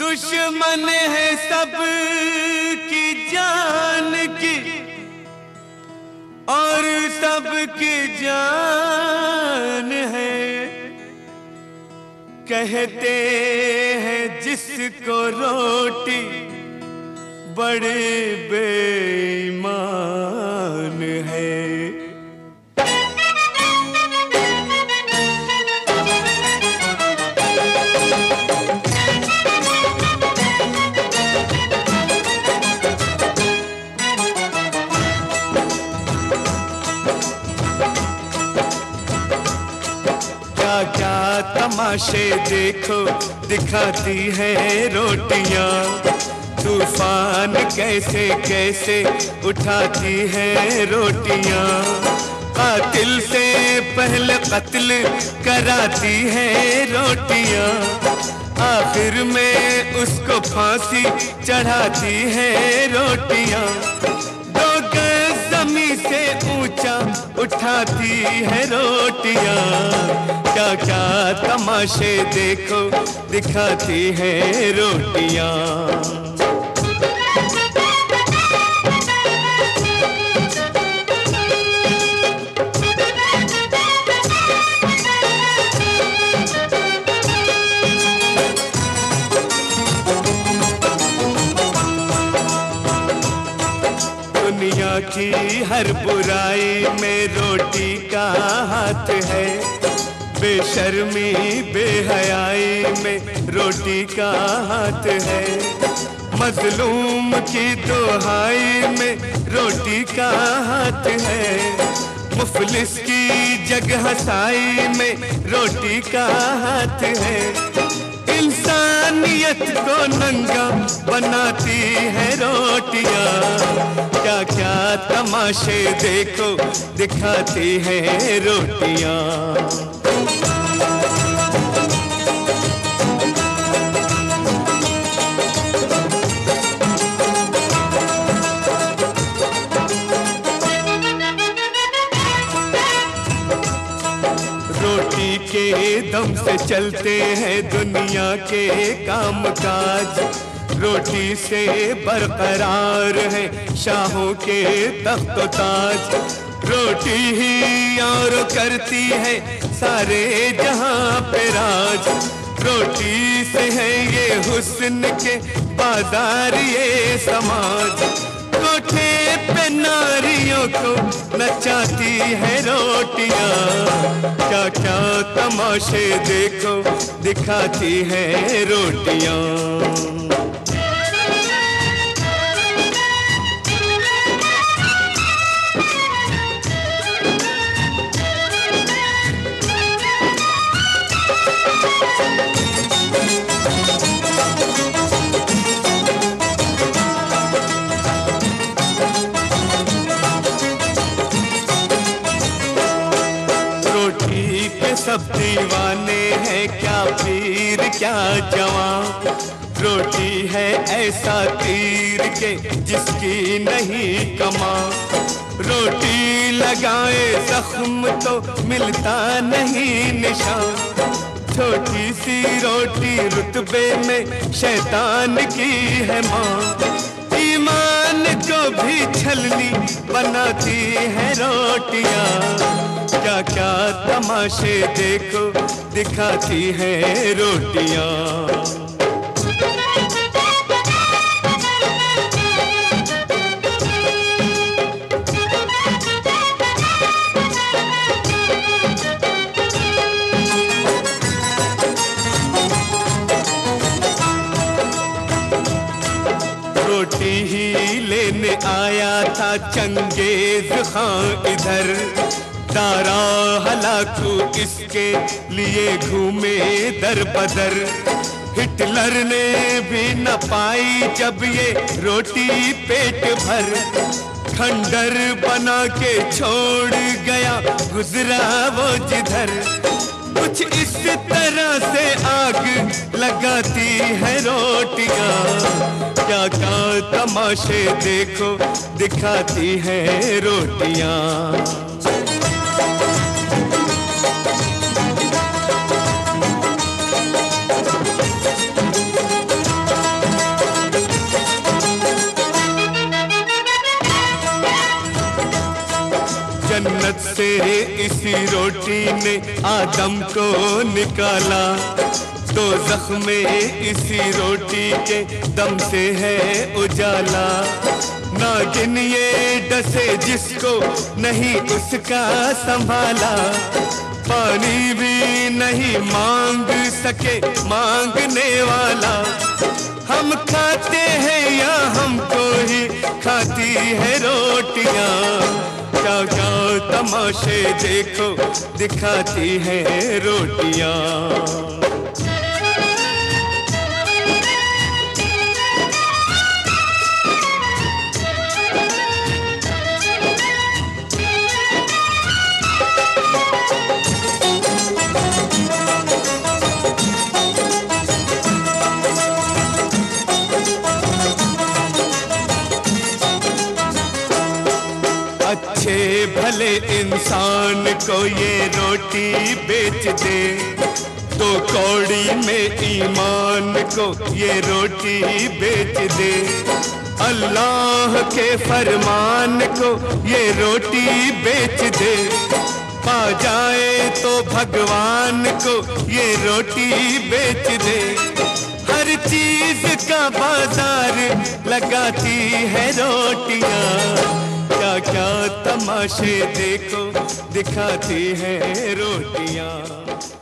दुश्मन है सब की जान की और सबकी जान है। कहते हैं जिसको रोटी बड़े बेईमान है। क्या तमाशे देखो दिखाती है रोटियां, तूफान कैसे कैसे उठाती है रोटियां। कातिल से पहले कत्ल कराती है रोटियां, आखिर में उसको फांसी चढ़ाती है रोटियां। दो गज ज़मीन से ऊंचा उठाती है रोटियां। क्या क्या तमाशे देखो दिखाती है रोटियां। दुनिया की हर बुराई में रोटी का हाथ है, बेशर्मी बेहयाई में रोटी का हाथ है। मजलूम की दुहाई में रोटी का हाथ है, मुफलिस की जगह साई में रोटी का हाथ है। इंसानियत को नंगा बनाती है रोटियां। क्या क्या तमाशे देखो दिखाती है रोटियां। रोटी के दम से चलते हैं दुनिया के काम काज, रोटी से बरकरार है शाहों के तख्त ताज। रोटी ही और करती है सारे जहां पे राज, रोटी से है ये हुस्न के बाजार ये समाज। कोठे पे नारियों को नचाती है रोटियां। क्या क्या तमाशे देखो दिखाती है रोटियां। सब दीवाने हैं क्या पीर क्या जवां, रोटी है ऐसा तीर के जिसकी नहीं कमा। रोटी लगाए जख्म तो मिलता नहीं निशान, छोटी सी रोटी रुतबे में शैतान की है माँ। ईमान को भी छलनी बनाती है रोटियां। क्या क्या तमाशे देखो दिखाती है रोटियां। रोटी ही लेने आया था चंगेज खां इधर, दारा हलाकू इसके लिए घूमे दर बदर। हिटलर ने भी न पाई जब ये रोटी पेट भर, खंडर बना के छोड़ गया गुजरा वो जिधर। कुछ इस तरह से आग लगाती है रोटियां। क्या क्या तमाशे देखो दिखाती है रोटियां। इसी रोटी ने आदम को निकाला, दोज़ख में इसी रोटी के दम से है उजाला। नागिन ये डसे जिसको नहीं उसका संभाला, पानी भी नहीं मांग सके मांगने वाला। हम खाते हैं या हमको ही खाती है रोटियां, क्या क्या तमाशे देखो दिखाती है रोटियां। अच्छे भले इंसान को ये रोटी बेच दे, तो कौड़ी में ईमान को ये रोटी बेच दे। अल्लाह के फरमान को ये रोटी बेच दे, पा जाए तो भगवान को ये रोटी बेच दे। हर चीज का बाजार लगाती है रोटियां, क्या क्या तमाशे देखो दिखाती है रोटियां।